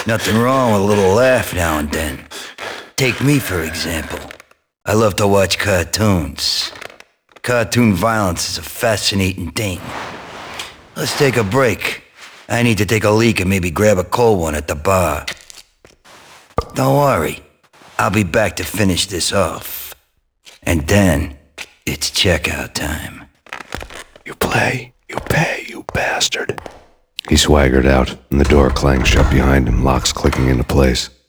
Nothing wrong with a little laugh now and then. Take me, for example. I love to watch cartoons. Cartoon violence is a fascinating thing. Let's take a break. I need to take a leak and maybe grab a cold one at the bar. Don't worry. I'll be back to finish this off. And then, it's checkout time. You play, you pay, you bastard. He swaggered out, and the door clanged shut behind him, locks clicking into place.